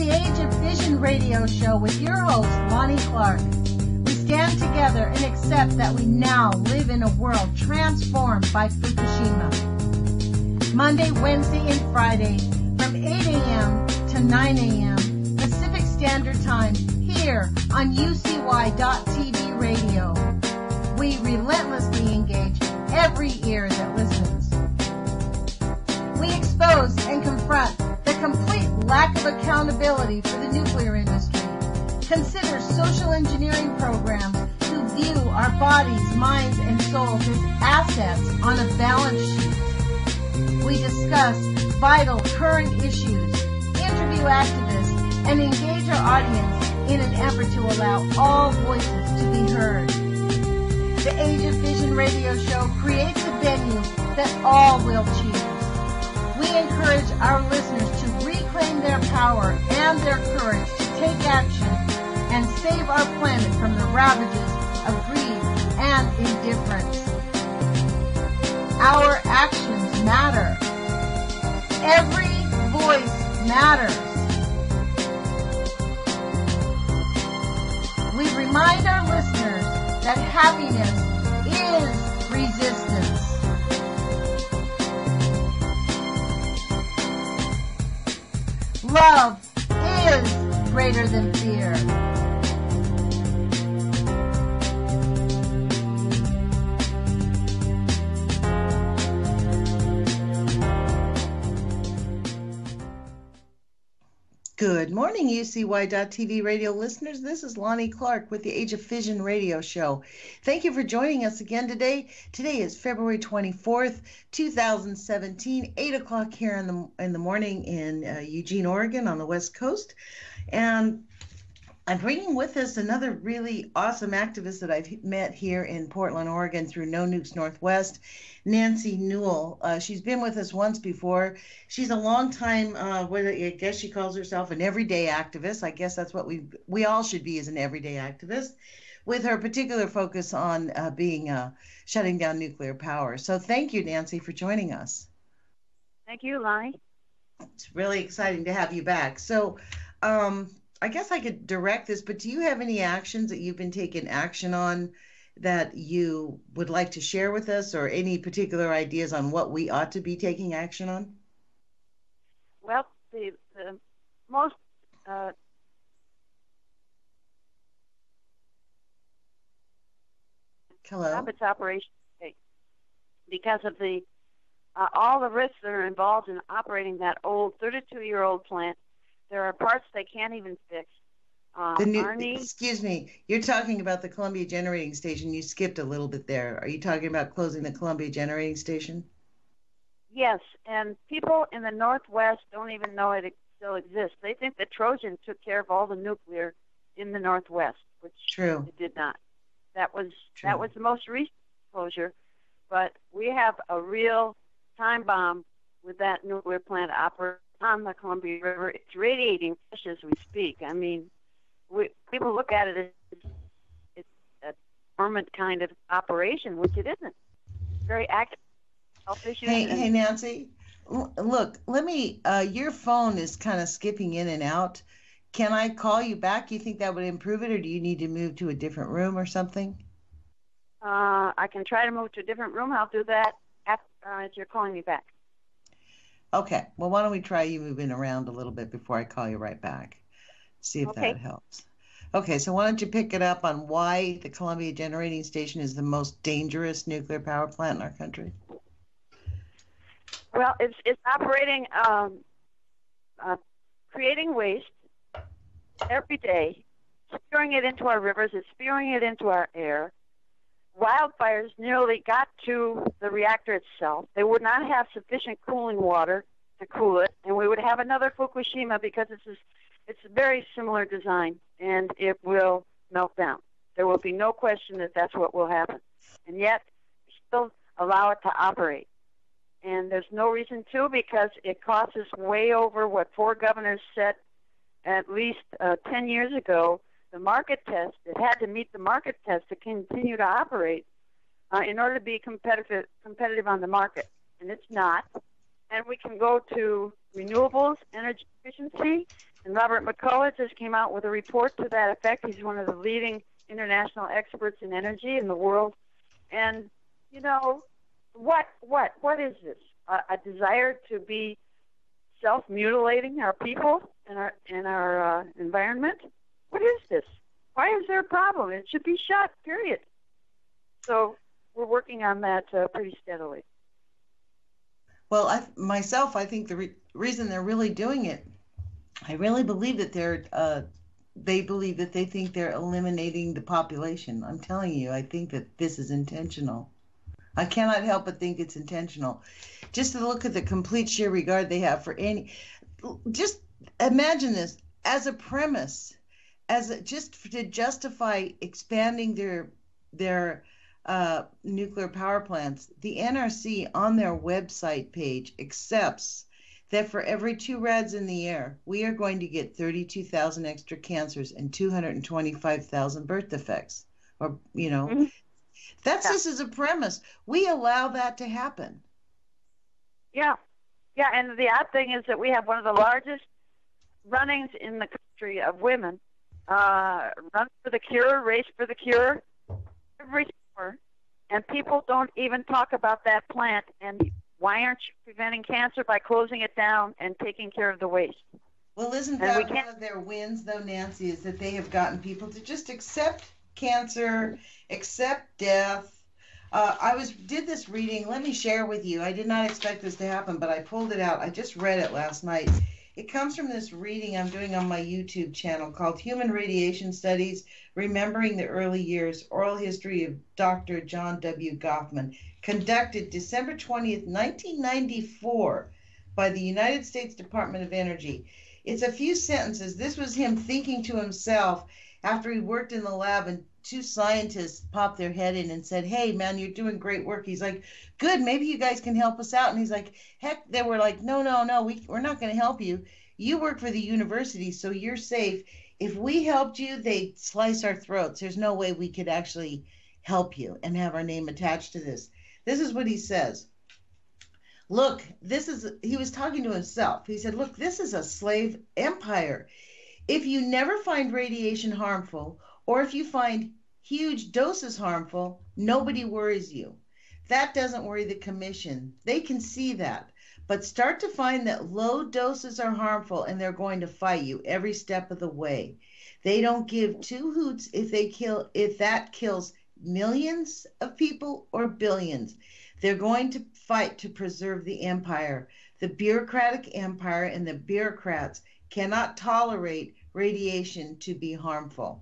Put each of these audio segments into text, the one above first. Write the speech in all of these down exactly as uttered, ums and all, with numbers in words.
the Age of Fission radio show with your host, Lonnie Clark. We stand together and accept that we now live in a world transformed by Fukushima. Monday, Wednesday, and Friday from eight a.m. to nine a.m. Pacific Standard Time here on U C Y dot T V radio. We relentlessly engage every ear that listens. We expose and confront the complete lack of accountability for the nuclear industry. Consider social engineering programs who view our bodies, minds, and souls as assets on a balance sheet. We discuss vital current issues, interview activists, and engage our audience in an effort to allow all voices to be heard. The Age of Fission radio show creates a venue that all will choose. We encourage our listeners to reclaim their power and their courage to take action and save our planet from the ravages of greed and indifference. Our actions matter. Every voice matters. We remind our listeners that happiness is resistance. Love is greater than fear. Good morning, U C Y dot T V radio listeners. This is Lonnie Clark with the Age of Fission radio show. Thank you for joining us again today. Today is February twenty-fourth, two thousand seventeen, eight o'clock here in the in the morning in uh, Eugene, Oregon on the West Coast. And I'm bringing with us another really awesome activist that I've met here in Portland, Oregon through No Nukes Northwest, Nancy Newell. Uh, she's been with us once before. She's a long time, uh, what I guess she calls herself an everyday activist. I guess that's what we we all should be, as an everyday activist, with her particular focus on uh, being uh, shutting down nuclear power. So thank you, Nancy, for joining us. Thank you, Lonnie. It's really exciting to have you back. So um, I guess I could direct this, but do you have any actions that you've been taking action on that you would like to share with us, or any particular ideas on what we ought to be taking action on? Well, the, the most uh, Hello. stop its operation because of the uh, all the risks that are involved in operating that old thirty-two-year-old plant. There are parts they can't even fix. Uh, the new, Arnie, excuse me, you're talking about the Columbia Generating Station. You skipped a little bit there. Are you talking about closing the Columbia Generating Station? Yes, and people in the Northwest don't even know it still exists. They think that Trojan took care of all the nuclear in the Northwest, which True. it did not. That was True. that was the most recent closure, but we have a real time bomb with that nuclear plant operating on the Columbia River. It's radiating fish as we speak. I mean, we, people look at it as it's a dormant kind of operation, which it isn't. It's very active. Hey, hey, Nancy, L- look, let me, uh, your phone is kind of skipping in and out. Can I call you back? You think that would improve it, or do you need to move to a different room or something? Uh, I can try to move to a different room. I'll do that after, uh, as you're calling me back. Okay. Well, why don't we try you moving around a little bit before I call you right back? See if Okay. that helps. Okay, so why don't you pick it up on why the Columbia Generating Station is the most dangerous nuclear power plant in our country? Well, it's it's operating, um, uh, creating waste every day, spewing it into our rivers, it's spewing it into our air. Wildfires nearly got to the reactor itself. They would not have sufficient cooling water to cool it, and we would have another Fukushima because it's a, it's a very similar design, and it will melt down. There will be no question that that's what will happen. And yet, we still allow it to operate. And there's no reason to, because it costs us way over what four governors said at least uh, ten years ago. The market test, it had to meet the market test to continue to operate uh, in order to be competitive competitive on the market. And it's not. And we can go to renewables, energy efficiency, And Robert McCullough just came out with a report to that effect. He's one of the leading international experts in energy in the world. And, you know, what, what, what is this? A, a desire to be self-mutilating our people and our, and our uh, environment? What is this? Why is there a problem? It should be shut, period. So we're working on that uh, pretty steadily. Well, I, myself, I think the re- reason they're really doing it, I really believe that they're, uh, they believe that they think they're eliminating the population. I'm telling you, I think that this is intentional. I cannot help but think it's intentional. Just to look at the complete sheer regard they have for any, just imagine this as a premise, as a, just to justify expanding their, their, Uh, nuclear power plants, the N R C on their website page accepts that for every two rads in the air, we are going to get thirty-two thousand extra cancers and two hundred twenty-five thousand birth defects. Or, you know, mm-hmm. that's yeah. This is a premise. We allow that to happen. Yeah. Yeah, and the odd thing is that we have one of the largest runnings in the country of women. Uh, run for the cure, race for the cure, every and people don't even talk about that plant. And why aren't you preventing cancer by closing it down and taking care of the waste? Well, isn't that one of their wins, though, Nancy, is that they have gotten people to just accept cancer, accept death. Uh, I was did this reading. Let me share with you. I did not expect this to happen, but I pulled it out. I just read it last night. It comes from this reading I'm doing on my YouTube channel called Human Radiation Studies, Remembering the Early Years, Oral History of Doctor John W. Goffman, conducted December twentieth, nineteen ninety-four by the United States Department of Energy. It's a few sentences. This was him thinking to himself after he worked in the lab and two scientists popped their head in and said, "Hey, man, you're doing great work." He's like, "Good, maybe you guys can help us out." And he's like, heck, they were like, no, no, no, we, we're not going to help you. You work for the university, so you're safe. If we helped you, they'd slice our throats. There's no way we could actually help you and have our name attached to this. This is what he says. Look, this is, he was talking to himself. He said, look, this is a slave empire. If you never find radiation harmful, or if you find huge doses harmful, nobody worries you. That doesn't worry the commission. They can see that. But start to find that low doses are harmful and they're going to fight you every step of the way. They don't give two hoots if they kill if that kills millions of people or billions. They're going to fight to preserve the empire. The bureaucratic empire and the bureaucrats cannot tolerate radiation to be harmful.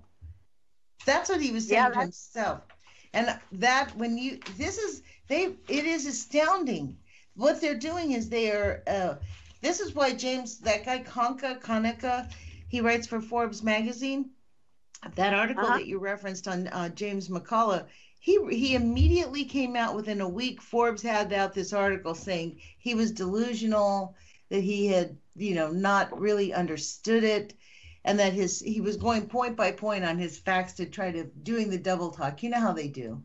That's what he was saying yeah, to himself. And that when you, this is, they, it is astounding. What they're doing is they are, uh, this is why James, that guy Konka, Kaneka, he writes for Forbes magazine. That article uh-huh. that you referenced on uh, James McCullough, he he immediately came out within a week. Forbes had out this article saying he was delusional, that he had, you know, not really understood it, and that his he was going point by point on his facts to try to doing the double talk. You know how they do.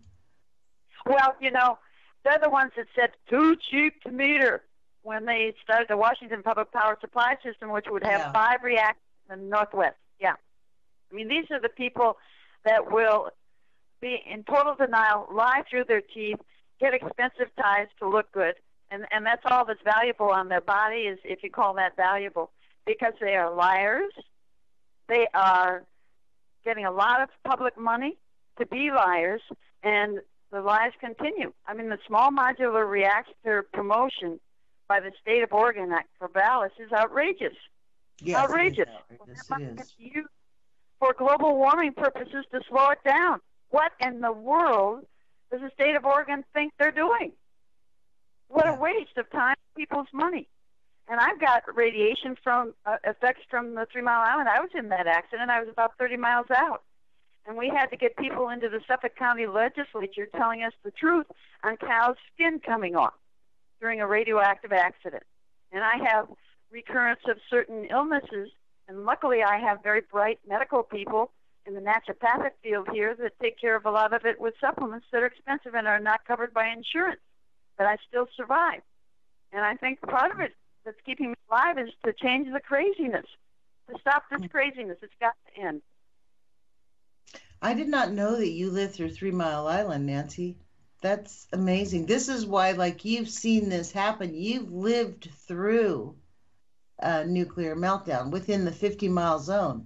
Well, you know, they're the ones that said too cheap to meter when they started the Washington Public Power Supply System, which would have yeah. five reactors in the Northwest. Yeah. I mean, these are the people that will be in total denial, lie through their teeth, get expensive ties to look good, and, and that's all that's valuable on their body, is if you call that valuable, because they are liars. They are getting a lot of public money to be liars, and the lies continue. I mean, the small modular reactor promotion by the state of Oregon for Vallis is outrageous. Yes, outrageous. It is outrageous. It is. Used for global warming purposes to slow it down. What in the world does the state of Oregon think they're doing? What yeah. a waste of time, people's money. And I've got radiation from uh, effects from the Three Mile Island. I was in that accident. I was about thirty miles out. And we had to get people into the Suffolk County legislature telling us the truth on cows' skin coming off during a radioactive accident. And I have recurrence of certain illnesses, and luckily I have very bright medical people in the naturopathic field here that take care of a lot of it with supplements that are expensive and are not covered by insurance. But I still survive. And I think part of it that's keeping me alive is to change the craziness, to stop this craziness. It's got to end. I did not know that you lived through Three Mile Island, Nancy. That's amazing. This is why, like, you've seen this happen. You've lived through a nuclear meltdown within the fifty mile zone.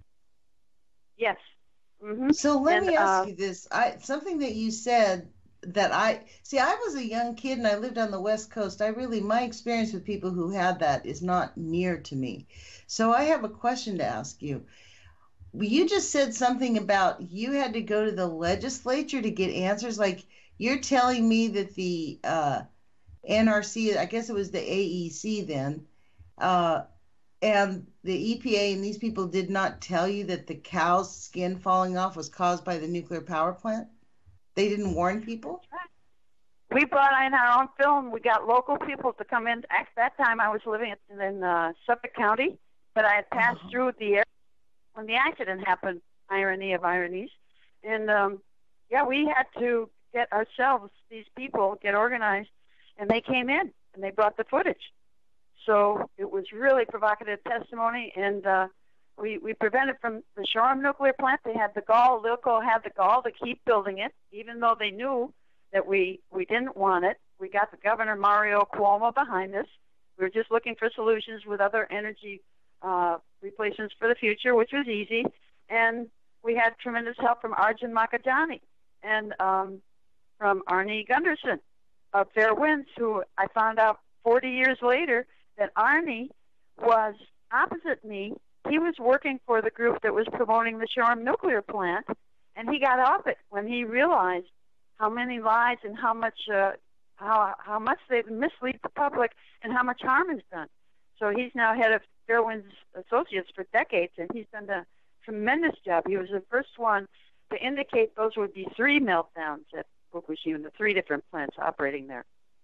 Yes. Mm-hmm. So let and, me ask uh, you this. I something that you said that I see. I was a young kid and I lived on the West Coast. I really, my experience with people who had that is not near to me. So I have a question to ask you. You just said something about you had to go to the legislature to get answers. Like, you're telling me that the uh, N R C, I guess it was the A E C then, uh, and the E P A and these people did not tell you that the cow's skin falling off was caused by the nuclear power plant? They didn't warn people? We brought in our own film. We got local people to come in. At that time, I was living in uh, Suffolk County, but I had passed uh-huh. through the area when the accident happened, irony of ironies. And, um, yeah, we had to get ourselves, these people, get organized, and they came in, and they brought the footage. So it was really provocative testimony, and uh, we, we prevented from the Shoreham nuclear plant. They had the gall, Lilco had the gall to keep building it, even though they knew that we, we didn't want it. We got the Governor Mario Cuomo behind us. We were just looking for solutions with other energy uh, replacements for the future, which was easy. And we had tremendous help from Arjun Makajani and um, from Arnie Gunderson of Fair Winds, who I found out forty years later that Arnie was opposite me. He was working for the group that was promoting the Shoreham nuclear plant, and he got off it when he realized how many lies and how much uh, how how much they mislead the public and how much harm is done. So he's now head of Fairwinds Associates for decades, and he's done a tremendous job. He was the first one to indicate those would be three meltdowns at Fukushima, the three different plants operating there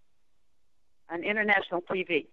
on international T V.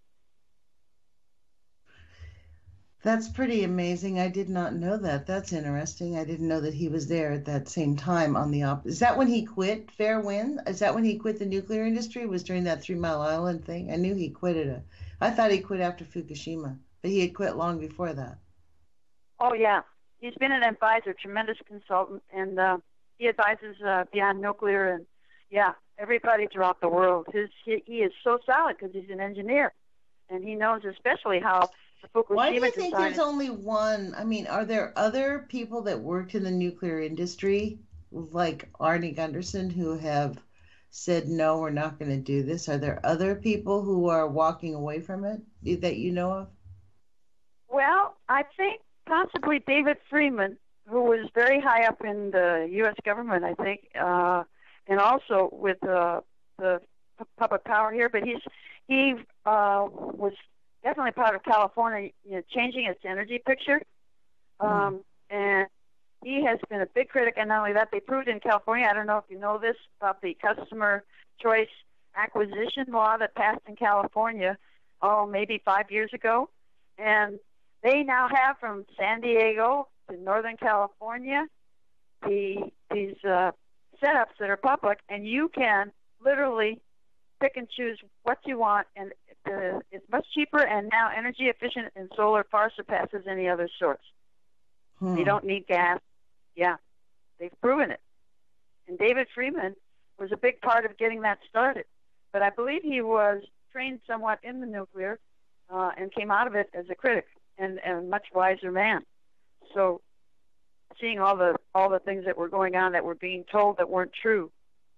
That's pretty amazing. I did not know that. That's interesting. I didn't know that he was there at that same time on the op. Is that when he quit Fairwind? Is that when he quit the nuclear industry? Was during that Three Mile Island thing? I knew he quit it. I thought he quit after Fukushima, but he had quit long before that. Oh, yeah. He's been an advisor, tremendous consultant, and uh, he advises uh, beyond nuclear and, yeah, everybody throughout the world. His, he, he is so solid because he's an engineer, and he knows especially how the Fukushima Why do you think decided... there's only one? I mean, are there other people that worked in the nuclear industry, like Arnie Gunderson, who have said, no, we're not going to do this? Are there other people who are walking away from it that you know of? Well, I think possibly David Freeman, who was very high up in the U S government, I think, uh, and also with uh, the public power here. But he's he uh, was definitely part of California, you know, changing its energy picture. Um, mm. And he has been a big critic. And not only that, they proved in California, I don't know if you know this, about the customer choice acquisition law that passed in California, oh, maybe five years ago. And they now have from San Diego to Northern California the these uh, setups that are public, and you can literally pick and choose what you want, and uh, it's much cheaper and now energy efficient, and solar far surpasses any other source. Hmm. You don't need gas. Yeah, they've proven it. And David Freeman was a big part of getting that started. But I believe he was trained somewhat in the nuclear uh, and came out of it as a critic and, and a much wiser man. So seeing all the all the things that were going on that were being told that weren't true.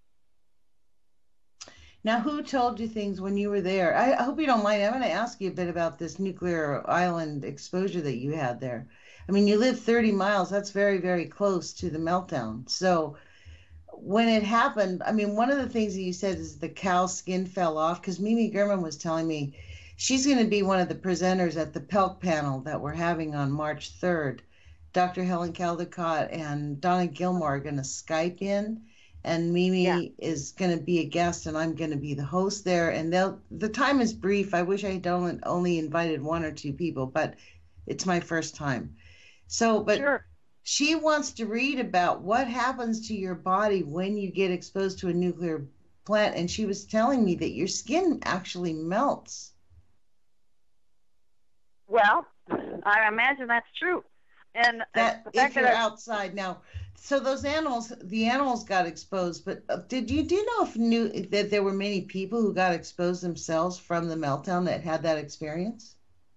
Now, who told you things when you were there? I, I hope you don't mind. I'm going to ask you a bit about this nuclear island exposure that you had there. I mean, you live thirty miles. That's very, very close to the meltdown. So when it happened, I mean, one of the things that you said is the cow's skin fell off, because Mimi Gurman was telling me she's going to be one of the presenters at the Pelk panel that we're having on March third. Doctor Helen Caldecott and Donna Gilmore are going to Skype in, and Mimi yeah. is going to be a guest, and I'm going to be the host there. And they'll the time is brief. I wish I had only, only invited one or two people, but it's my first time. So, but sure. She wants to read about what happens to your body when you get exposed to a nuclear plant, and she was telling me that your skin actually melts. Well, I imagine that's true. And that uh, if you're that outside now, so those animals, the animals got exposed. But uh, did you do you know if knew that there were many people who got exposed themselves from the meltdown that had that experience?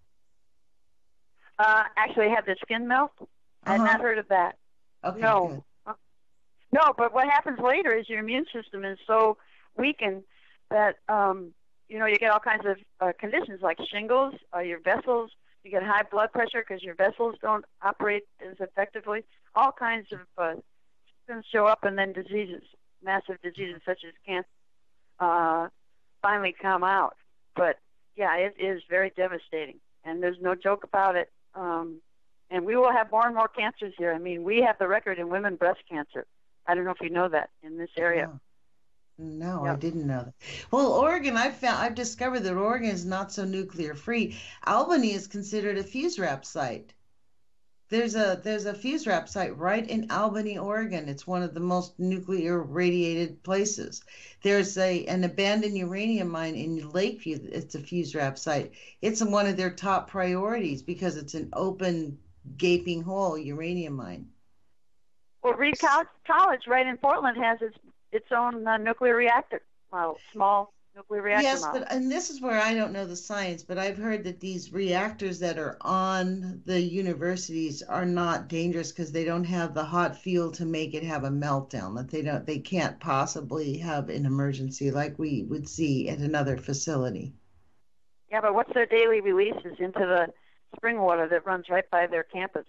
uh, actually had the skin melt. I had Uh-huh. not heard of that. Okay, No. good. No, but what happens later is your immune system is so weakened that um, you know you get all kinds of uh, conditions like shingles, uh, your vessels. You get high blood pressure because your vessels don't operate as effectively. All kinds of uh, symptoms show up, and then diseases, massive diseases such as cancer, uh, finally come out. But yeah, it is very devastating, and there's no joke about it. Um, and we will have more and more cancers here. I mean, we have the record in women breast cancer. I don't know if you know that in this area. Oh. No, Yeah. I didn't know that. Well, Oregon, I've found I've discovered that Oregon is not so nuclear free. Albany is considered a fuse wrap site. There's a there's a fuse wrap site right in Albany, Oregon. It's one of the most nuclear radiated places. There's a an abandoned uranium mine in Lakeview. It's a fuse wrap site. It's one of their top priorities because it's an open, gaping hole uranium mine. Well, Reed College, College right in Portland has its its own uh, nuclear reactor model, small nuclear reactor Yes, model. but and this is where I don't know the science, but I've heard that these reactors that are on the universities are not dangerous because they don't have the hot fuel to make it have a meltdown. That they don't, they can't possibly have an emergency like we would see at another facility. Yeah, but what's their daily releases into the spring water that runs right by their campus?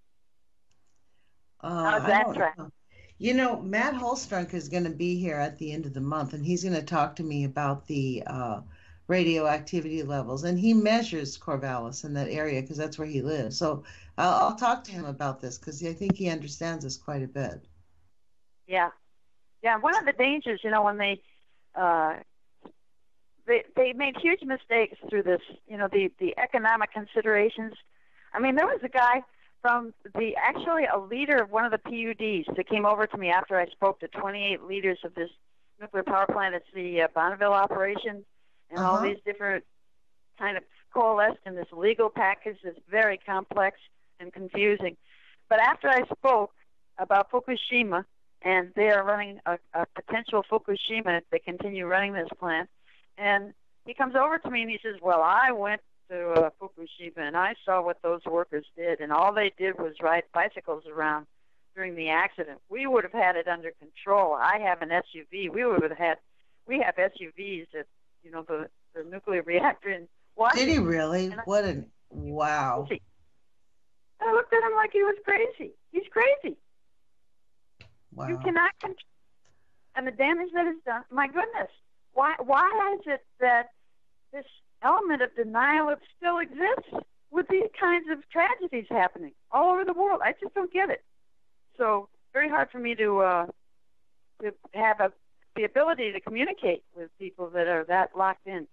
Uh, How's I that don't track? know. You know, Matt Holstrunk is going to be here at the end of the month, and he's going to talk to me about the uh, radioactivity levels. And he measures Corvallis in that area because that's where he lives. So I'll, I'll talk to him about this because I think he understands this quite a bit. Yeah, yeah. One of the dangers, you know, when they uh, they they made huge mistakes through this, you know, the the economic considerations. I mean, there was a guy from the actually a leader of one of the P U Ds that came over to me after I spoke to twenty-eight leaders of this nuclear power plant. It's the uh, Bonneville operation, and Uh-huh. all these different kind of coalesced in this legal package that's very complex and confusing. But after I spoke about Fukushima, and they are running a, a potential Fukushima if they continue running this plant, and he comes over to me and he says, well, I went to uh, Fukushima, and I saw what those workers did, and all they did was ride bicycles around during the accident. We would have had it under control. I have an S U V. We would have had, we have S U Vs at, you know, the, the nuclear reactor in Washington. Did he really? And I- What an wow! I looked at him like he was crazy. He's crazy. Wow. You cannot control, and the damage that is done. My goodness, why? Why is it that this element of denial of still exists with these kinds of tragedies happening all over the world? I just don't get it. So very hard for me to uh, to have a, the ability to communicate with people that are that locked in.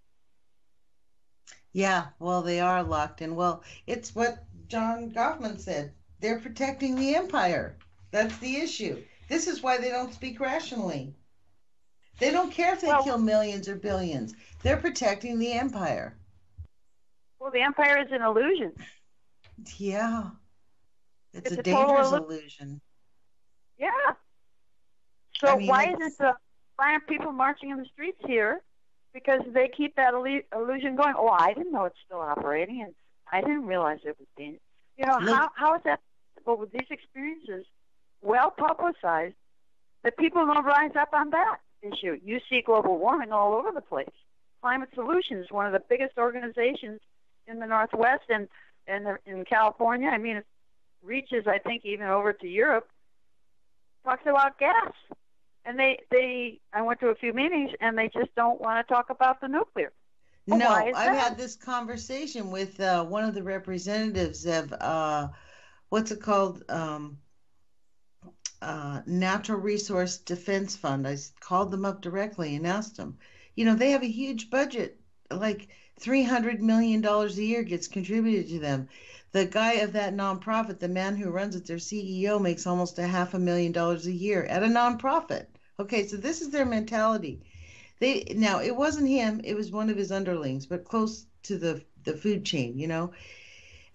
Yeah, well, they are locked in. Well, it's what John Goffman said. They're protecting the empire. That's the issue. This is why they don't speak rationally. They don't care if they Well- kill millions or billions. They're protecting the empire. Well, the empire is an illusion. Yeah. It's, It's a, a total dangerous illu- illusion. Yeah. So I mean, why it's- isn't the why aren't people marching in the streets here? Because they keep that illu- illusion going. Oh, I didn't know it's still operating, and I didn't realize it was dangerous. You know, Look- how how is that possible with these experiences well publicized that people don't rise up on that issue? You see global warming all over the place. Climate Solutions, one of the biggest organizations in the Northwest and and in California. I mean, it reaches, I think, even over to Europe. Talks about gas. And they, they, I went to a few meetings, and they just don't want to talk about the nuclear. Well, No, why is I've that? had this conversation with uh, one of the representatives of, uh, what's it called? Um, uh, Natural Resource Defense Fund. I s- called them up directly and asked them. You know, they have a huge budget, like three hundred million dollars a year gets contributed to them. The guy of that nonprofit, the man who runs it, their C E O, makes almost a half a million dollars a year at a nonprofit. Okay, so this is their mentality. They now it wasn't him; it was one of his underlings, but close to the the food chain, you know.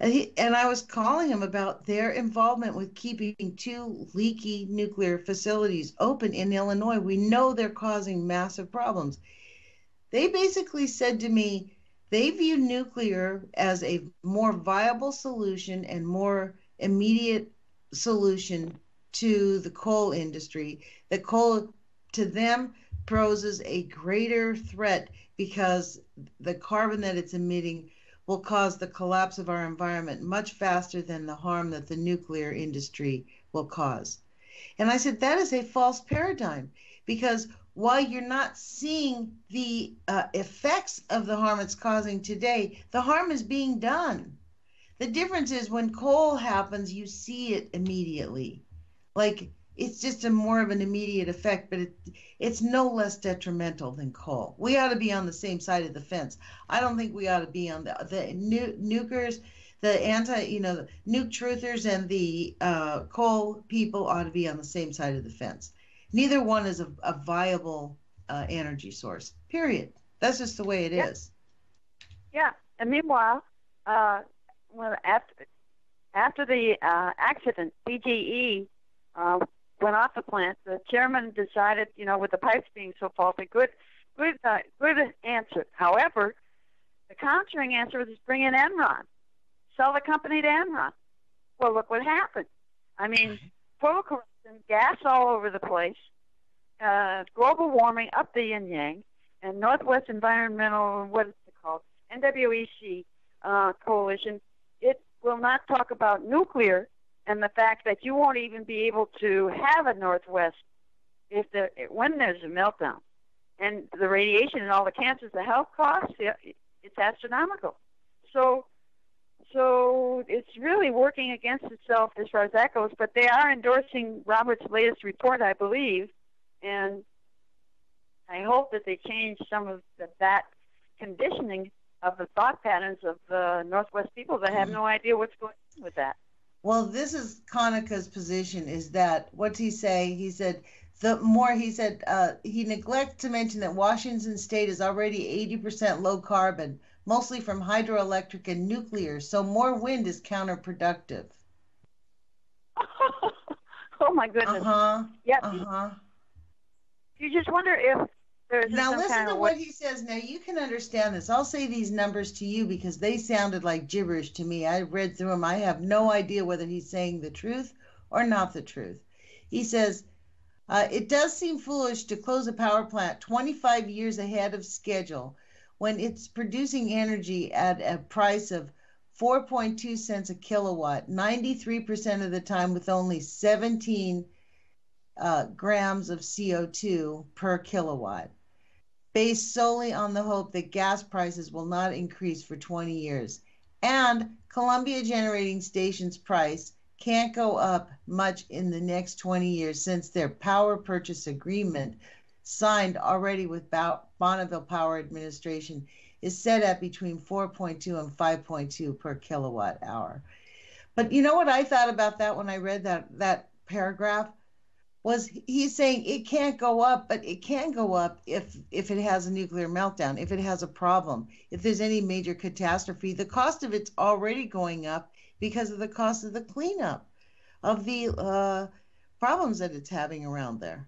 And, he, and I was calling him about their involvement with keeping two leaky nuclear facilities open in Illinois. We know they're causing massive problems. They basically said to me they view nuclear as a more viable solution and more immediate solution to the coal industry. The coal, to them, poses a greater threat because the carbon that it's emitting will cause the collapse of our environment much faster than the harm that the nuclear industry will cause. And I said, that is a false paradigm, because while you're not seeing the uh, effects of the harm it's causing today, the harm is being done. The difference is when coal happens, you see it immediately. Like, it's just a more of an immediate effect, but it, it's no less detrimental than coal. We ought to be on the same side of the fence. I don't think we ought to be on the, the nu- nukers, the anti, you know, the nuke truthers and the uh, coal people ought to be on the same side of the fence. Neither one is a, a viable uh, energy source, period. That's just the way it yeah. is. Yeah, and meanwhile, uh, well, after, after the uh, accident, B G E uh, went off the plant. The chairman decided, you know, with the pipes being so faulty, good, good, uh, good answer. However, the countering answer was bring in Enron, sell the company to Enron. Well, look what happened. I mean, total corruption, gas all over the place, uh, global warming up the yin yang, and Northwest Environmental, what is it called, N W E C uh, coalition. It will not talk about nuclear and the fact that you won't even be able to have a Northwest if the when there's a meltdown. And the radiation and all the cancers, the health costs, it's astronomical. So, so it's really working against itself as far as that goes. But they are endorsing Robert's latest report, I believe, and I hope that they change some of the, that conditioning of the thought patterns of the Northwest people that have no idea what's going on with that. Well, this is Conaca's position, is that, what's he say? He said, the more, he said, uh, he neglects to mention that Washington State is already eighty percent low carbon, mostly from hydroelectric and nuclear, so more wind is counterproductive. Oh, my goodness. Uh-huh. Yeah. Uh-huh. You just wonder if there's now some listen kind to of what he says. Now you can understand this. I'll say these numbers to you because they sounded like gibberish to me. I read through them. I have no idea whether he's saying the truth or not the truth. He says, uh, it does seem foolish to close a power plant twenty-five years ahead of schedule when it's producing energy at a price of four point two cents a kilowatt, ninety-three percent of the time with only seventeen uh, grams of C O two per kilowatt, based solely on the hope that gas prices will not increase for twenty years. And Columbia Generating Station's price can't go up much in the next twenty years since their power purchase agreement signed already with Bonneville Power Administration is set at between four point two and five point two per kilowatt hour. But you know what I thought about that when I read that, that paragraph? Was he's saying it can't go up, but it can go up if if it has a nuclear meltdown, if it has a problem, if there's any major catastrophe. The cost of it's already going up because of the cost of the cleanup of the uh, problems that it's having around there.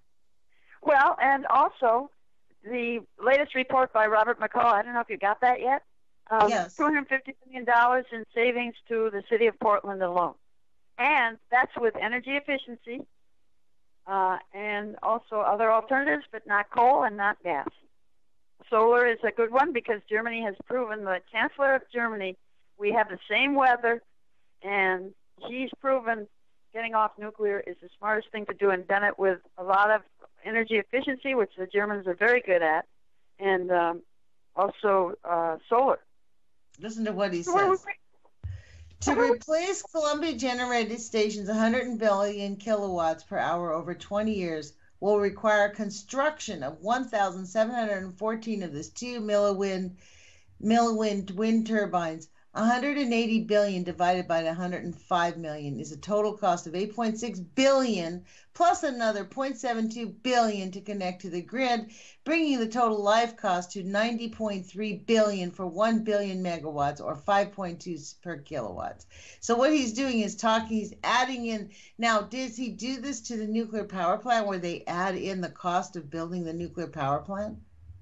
Well, and also the latest report by Robert McCall, I don't know if you got that yet. Um, yes. two hundred fifty million dollars in savings to the city of Portland alone. And that's with energy efficiency. Uh, and also other alternatives, but not coal and not gas. Solar is a good one because Germany has proven, the Chancellor of Germany, we have the same weather, and she's proven getting off nuclear is the smartest thing to do, and done it with a lot of energy efficiency, which the Germans are very good at, and um, also uh, solar. Listen to what he so says. To replace Columbia Generating Station's one hundred billion kilowatts per hour over twenty years will require construction of one thousand seven hundred fourteen of these two milliwind, milliwind wind turbines, one hundred eighty billion divided by one hundred five million is a total cost of eight point six billion plus another zero point seven two billion to connect to the grid, bringing the total life cost to ninety point three billion for one billion megawatts or five point two per kilowatts. So what he's doing is talking, he's adding in. Now, does he do this to the nuclear power plant where they add in the cost of building the nuclear power plant?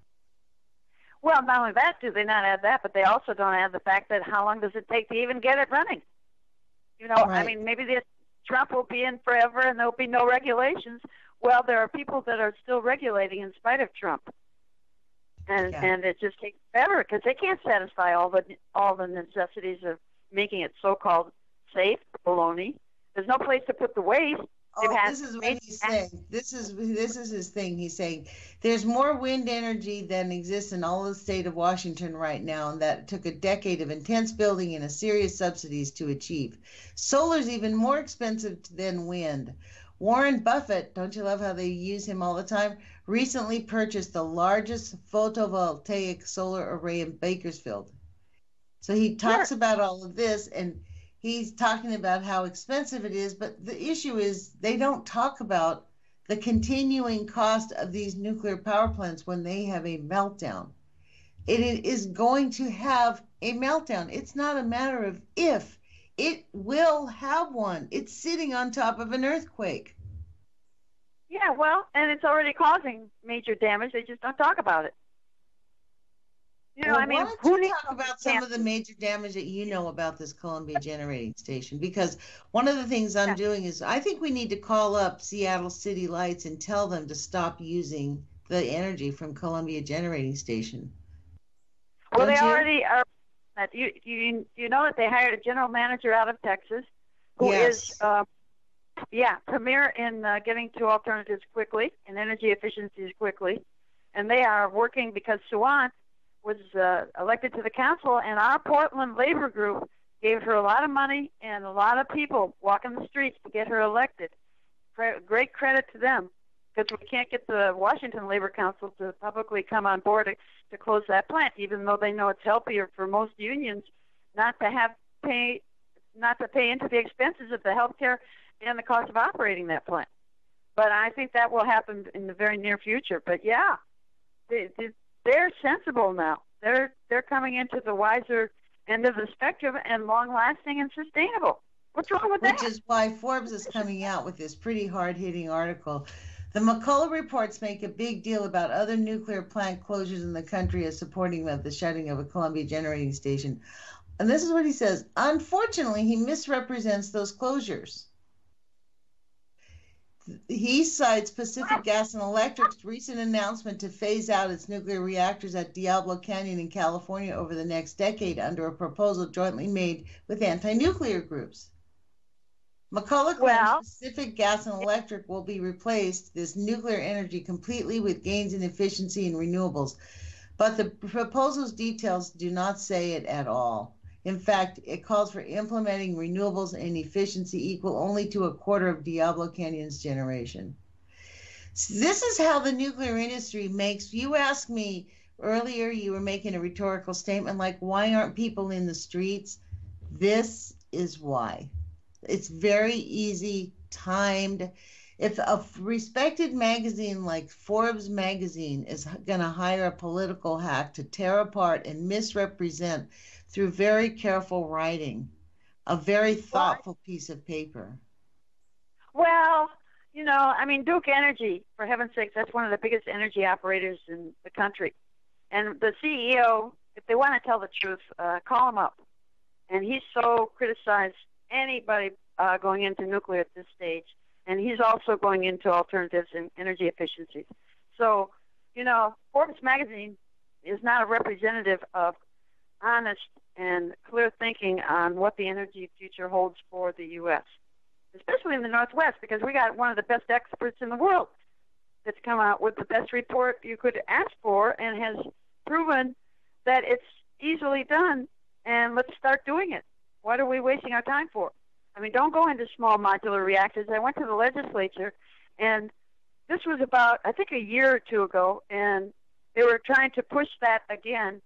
Well, not only that, do they not add that, but they also don't add the fact that how long does it take to even get it running? You know, right. I mean, maybe this Trump will be in forever and there'll be no regulations. Well, there are people that are still regulating in spite of Trump, and yeah. and it just takes forever because they can't satisfy all the all the necessities of making it so-called safe. Baloney. There's no place to put the waste. Oh, this is what he's saying. This is this is his thing. He's saying there's more wind energy than exists in all of the state of Washington right now, and that took a decade of intense building and a series of subsidies to achieve. Solar's even more expensive than wind. Warren Buffett, don't you love how they use him all the time, recently purchased the largest photovoltaic solar array in Bakersfield. So he talks sure. about all of this, and he's talking about how expensive it is, but the issue is they don't talk about the continuing cost of these nuclear power plants when they have a meltdown. It is going to have a meltdown. It's not a matter of if. It will have one. It's sitting on top of an earthquake. Yeah, well, and it's already causing major damage. They just don't talk about it. You know, well, I mean, why don't you talk about some of the major damage that you know about this Columbia generating station? Because one of the things I'm yeah. doing is I think we need to call up Seattle City Lights and tell them to stop using the energy from Columbia generating station. Well, don't they you? already are. You, you, you know that they hired a general manager out of Texas who yes. is, uh, yeah, premier in uh, getting to alternatives quickly and energy efficiencies quickly. And they are working because Suwant was uh, elected to the council, and our Portland labor group gave her a lot of money and a lot of people walking the streets to get her elected. Great credit to them, because we can't get the Washington Labor Council to publicly come on board to, to close that plant, even though they know it's healthier for most unions not to have pay, not to pay into the expenses of the health care and the cost of operating that plant. But I think that will happen in the very near future. But yeah, they, they, they're sensible now. They're they're coming into the wiser end of the spectrum and long-lasting and sustainable. What's wrong with Which that? Which is why Forbes is coming out with this pretty hard-hitting article. The McCullough reports make a big deal about other nuclear plant closures in the country as supporting of the shutting of a Columbia generating station. And this is what he says. Unfortunately, he misrepresents those closures. He cites Pacific Gas and Electric's recent announcement to phase out its nuclear reactors at Diablo Canyon in California over the next decade under a proposal jointly made with anti-nuclear groups. McCullough claims well, Pacific Gas and Electric will be replaced, this nuclear energy, completely with gains in efficiency and renewables. But the proposal's details do not say it at all. In fact, it calls for implementing renewables and efficiency equal only to a quarter of Diablo Canyon's generation. So this is how the nuclear industry makes, you asked me earlier, you were making a rhetorical statement like, why aren't people in the streets? This is why. It's very easy, timed. If a respected magazine like Forbes magazine is going to hire a political hack to tear apart and misrepresent through very careful writing, a very thoughtful piece of paper. Well, you know, I mean, Duke Energy, for heaven's sakes, that's one of the biggest energy operators in the country. And the C E O, if they want to tell the truth, uh, call him up. And he's so criticized anybody uh, going into nuclear at this stage. And he's also going into alternatives and energy efficiencies. So, you know, Forbes magazine is not a representative of honest and clear thinking on what the energy future holds for the U S, especially in the Northwest, because we got one of the best experts in the world that's come out with the best report you could ask for and has proven that it's easily done, and let's start doing it. What are we wasting our time for? I mean, don't go into small modular reactors. I went to the legislature, and this was about, I think, a year or two ago, and they were trying to push that again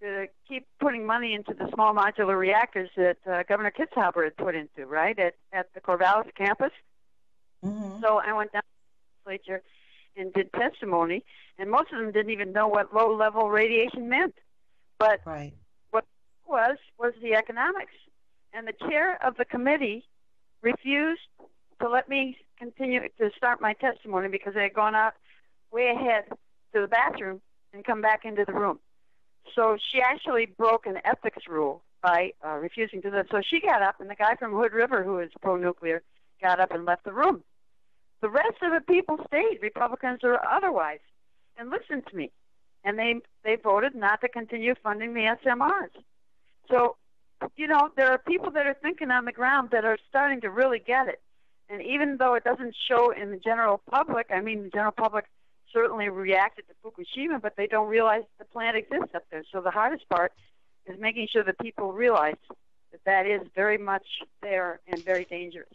to keep putting money into the small modular reactors that uh, Governor Kitzhaber had put into, right, at, at the Corvallis campus. Mm-hmm. So I went down to the legislature and did testimony, and most of them didn't even know what low-level radiation meant. But right. what was was the economics. And the chair of the committee refused to let me continue to start my testimony because I had gone out way ahead to the bathroom and come back into the room. So she actually broke an ethics rule by uh, refusing to do that. So she got up, and the guy from Hood River, who is pro-nuclear, got up and left the room. The rest of the people stayed, Republicans or otherwise, and listened to me. And they they voted not to continue funding the S M Rs. So, you know, there are people that are thinking on the ground that are starting to really get it. And even though it doesn't show in the general public, I mean, the general public certainly reacted to Fukushima, but they don't realize the plant exists up there. So the hardest part is making sure that people realize that that is very much there and very dangerous.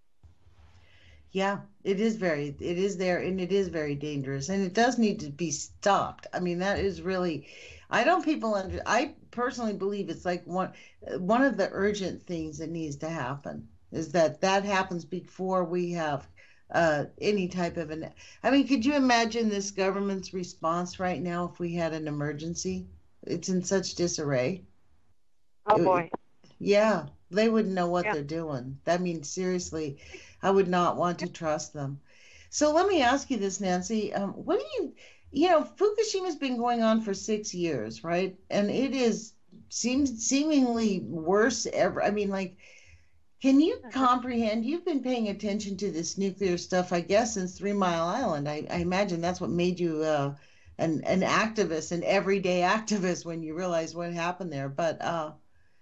Yeah, it is very, it is there, and it is very dangerous, and it does need to be stopped. I mean, that is really, I don't people under, I personally believe it's like one, one of the urgent things that needs to happen is that that happens before we have uh, any type of an, I mean, could you imagine this government's response right now if we had an emergency? It's in such disarray. Oh boy. It, yeah, they wouldn't know what yeah. they're doing. That means seriously, I would not want to trust them. So let me ask you this, Nancy. Um, what do you, you know, Fukushima's been going on for six years, right? And it is seems seemingly worse ever. I mean, like, can you comprehend? You've been paying attention to this nuclear stuff, I guess, since Three Mile Island. I, I imagine that's what made you uh, an an activist, an everyday activist, when you realized what happened there. But uh,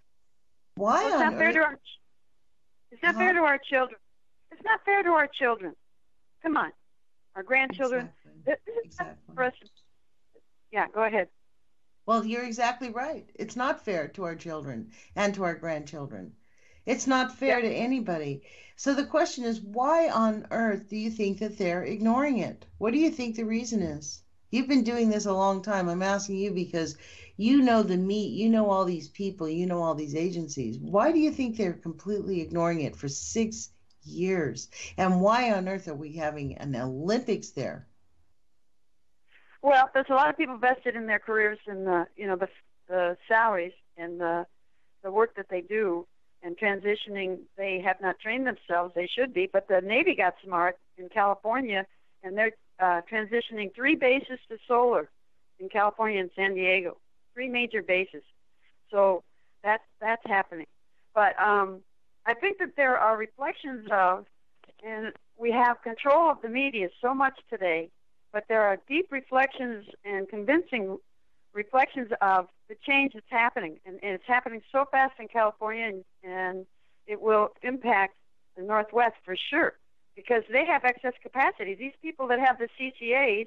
why well, it's on not fair earth? to our, it's not Uh-huh. fair to our children. It's not fair to our children. Come on, our grandchildren. Exactly. This is Exactly. not for us. Yeah, go ahead. Well, you're exactly right. It's not fair to our children and to our grandchildren. It's not fair Yeah. to anybody. So the question is, why on earth do you think that they're ignoring it? What do you think the reason is? You've been doing this a long time. I'm asking you because you know the meat, you know all these people, you know all these agencies. Why do you think they're completely ignoring it for six years? And why on earth are we having an Olympics there? Well, there's a lot of people vested in their careers and the, you know, the, the salaries and the the work that they do and transitioning. They have not trained themselves. They should be, but the Navy got smart in California, and they're uh, transitioning three bases to solar in California and San Diego, three major bases. So that's that's happening. But um, I think that there are reflections of, and we have control of the media so much today, but there are deep reflections and convincing reflections of the change that's happening. And, and it's happening so fast in California, and, and it will impact the Northwest for sure, because they have excess capacity. These people that have the C C As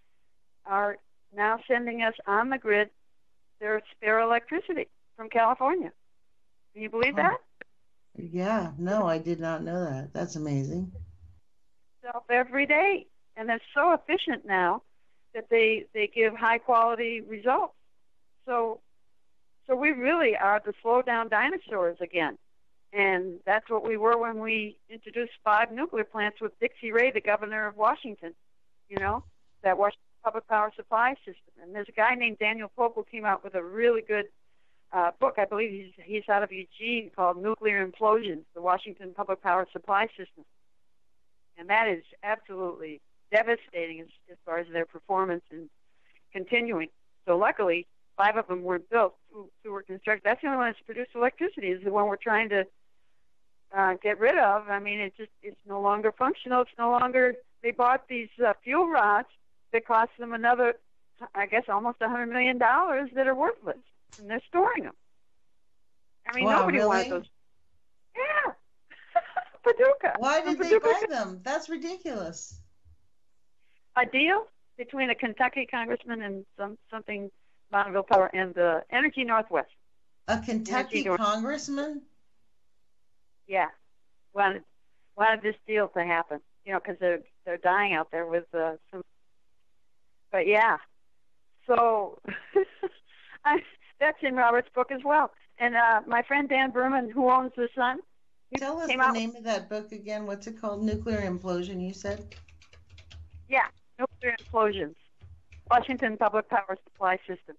are now sending us on the grid their spare electricity from California. Can you believe Oh. that? Yeah, no, I did not know that. That's amazing. Self every day. And they're so efficient now that they, they give high quality results. So so we really are the slow down dinosaurs again. And that's what we were when we introduced five nuclear plants with Dixie Ray, the governor of Washington, you know, that Washington Public Power Supply System. And there's a guy named Daniel Pope who came out with a really good uh, book. I believe he's, he's out of Eugene, called Nuclear Implosion, the Washington Public Power Supply System. And that is absolutely devastating as, as far as their performance and continuing. So luckily, five of them were built, two, two were constructed. That's the only one that's produced electricity, is the one we're trying to uh, get rid of. I mean, it just it's no longer functional. It's no longer, they bought these uh, fuel rods that cost them another, I guess, almost one hundred million dollars that are worthless, and they're storing them. I mean, Wow, nobody really? wants those. Yeah. Paducah. Why did From they Paducah. buy them? That's ridiculous. A deal between a Kentucky congressman and some something Bonneville Power and the Energy Northwest. A Kentucky Energy North- congressman? Yeah, wanted wanted this deal to happen. You know, because they're they're dying out there with uh, some. But yeah, so I, that's in Robert's book as well. And uh, my friend Dan Berman, who owns the Sun, tell us the out, name of that book again. What's it called? Nuclear Implosion, you said? Yeah, Nuclear Implosions, Washington Public Power Supply System.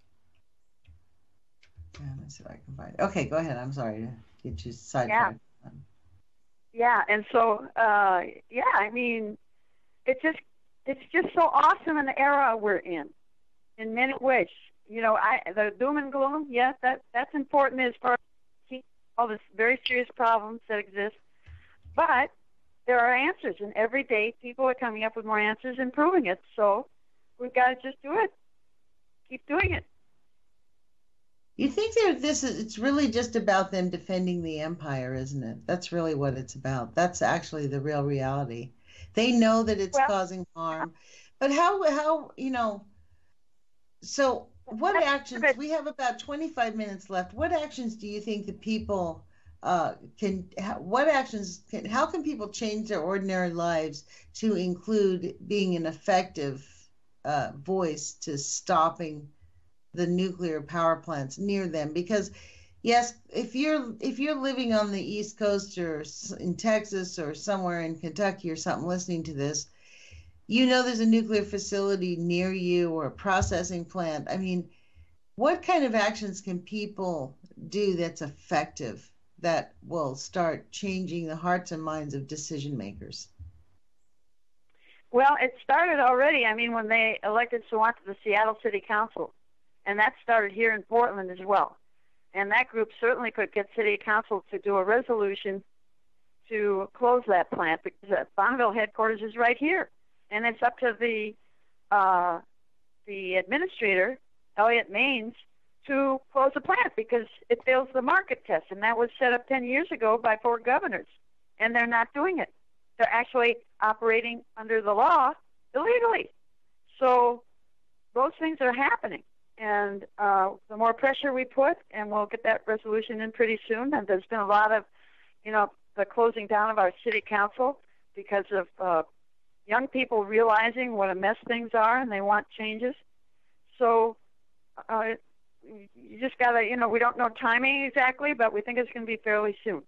Yeah, let's see if I can find it. Okay, go ahead. I'm sorry to get you sidetracked. Yeah, yeah. And so, uh, yeah, I mean, it's just it's just so awesome in the era we're in, in many ways. You know, I the doom and gloom, yes, that that's important as far as all the very serious problems that exist. But there are answers, and every day people are coming up with more answers and proving it. So we've got to just do it. Keep doing it. You think that this is, it's really just about them defending the empire, isn't it? That's really what it's about. That's actually the real reality. They know that it's well, causing harm. But how, how, you know, so what actions, we have about twenty-five minutes left. What actions do you think the people uh, can, what actions, can, how can people change their ordinary lives to include being an effective uh, voice to stopping the nuclear power plants near them? Because yes, if you're if you're living on the East Coast or in Texas or somewhere in Kentucky or something listening to this, you know there's a nuclear facility near you or a processing plant. I mean, what kind of actions can people do that's effective that will start changing the hearts and minds of decision makers? Well, it started already. I mean, when they elected Sawant to the Seattle City Council, and that started here in Portland as well. And that group certainly could get City Council to do a resolution to close that plant, because uh, Bonneville headquarters is right here. And it's up to the uh, the administrator, Elliot Maines, to close the plant because it fails the market test. And that was set up ten years ago by four governors. And they're not doing it. They're actually operating under the law illegally. So those things are happening. And uh, the more pressure we put, and we'll get that resolution in pretty soon. And there's been a lot of, you know, the closing down of our city council because of uh, young people realizing what a mess things are, and they want changes. So uh, you just got to, you know, we don't know timing exactly, but we think it's going to be fairly soon.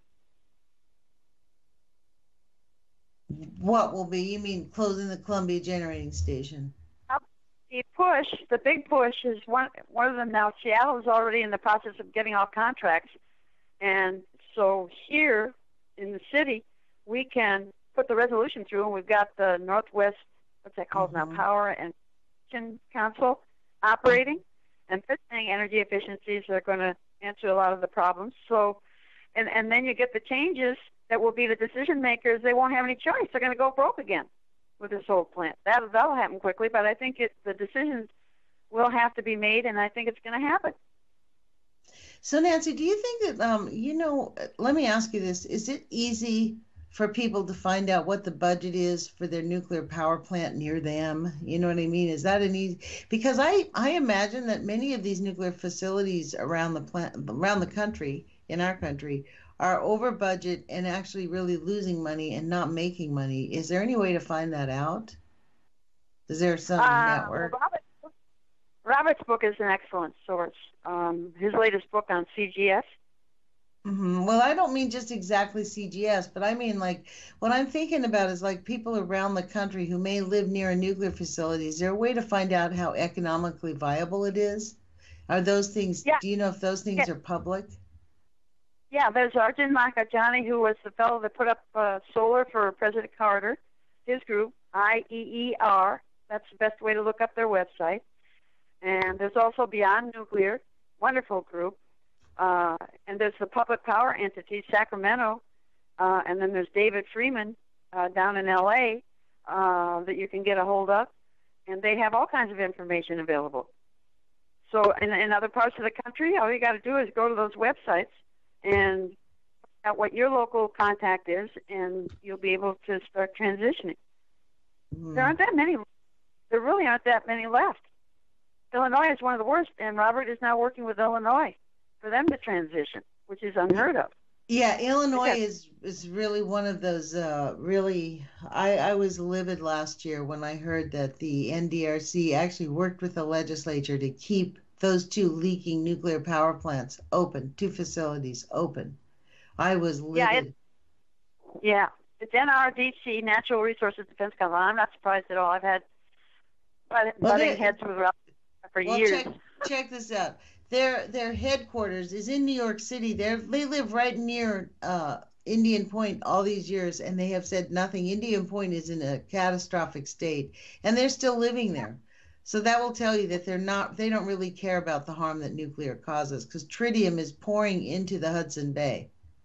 What will be? You mean closing the Columbia Generating Station? The push, the big push is one, one of them now. Seattle is already in the process of getting all contracts. And so here in the city, we can put the resolution through, and we've got the Northwest, what's that called mm-hmm. now, Power and Action Council operating. And they're saying energy efficiencies are going to answer a lot of the problems. So, and, and then you get the changes that will be the decision makers. They won't have any choice. They're going to go broke again with this old plant. That, that'll happen quickly, but I think it, the decisions will have to be made, and I think it's going to happen. So, Nancy, do you think that, um, you know, let me ask you this. Is it easy for people to find out what the budget is for their nuclear power plant near them? You know what I mean? Is that an easy, because I, I imagine that many of these nuclear facilities around the plant, around the country, in our country, are over budget and actually really losing money and not making money. Is there any way to find that out? Is there some uh, network? Robert, Robert's book is an excellent source. Um, his latest book on C G S. Mm-hmm. Well, I don't mean just exactly C G S, but I mean like what I'm thinking about is like people around the country who may live near a nuclear facility. Is there a way to find out how economically viable it is? Are those things, yeah. do you know if those things yeah. are public? Yeah, there's Arjun Makhijani, who was the fellow that put up uh, solar for President Carter, his group, I E E R. That's the best way to look up their website. And there's also Beyond Nuclear, wonderful group. Uh, and there's the Public Power Entity, Sacramento. Uh, and then there's David Freeman uh, down in L A uh, that you can get a hold of. And they have all kinds of information available. So in, in other parts of the country, all you got to do is go to those websites and find out what your local contact is, and you'll be able to start transitioning. Mm. There aren't that many. There really aren't that many left. Illinois is one of the worst, and Robert is now working with Illinois for them to transition, which is unheard of. Yeah, Illinois is is really one of those uh, really, I, I was livid last year when I heard that the N D R C actually worked with the legislature to keep those two leaking nuclear power plants open, two facilities open. I was livid. Yeah, it, yeah. It's N R D C, Natural Resources Defense Council. I'm not surprised at all. I've had butting well, heads with Ralph for well, years. Check, check this out. Their their headquarters is in New York City. They they live right near uh, Indian Point all these years, and they have said nothing. Indian Point is in a catastrophic state, and they're still living there. So that will tell you that they're not. They don't really care about the harm that nuclear causes, because tritium is pouring into the Hudson Bay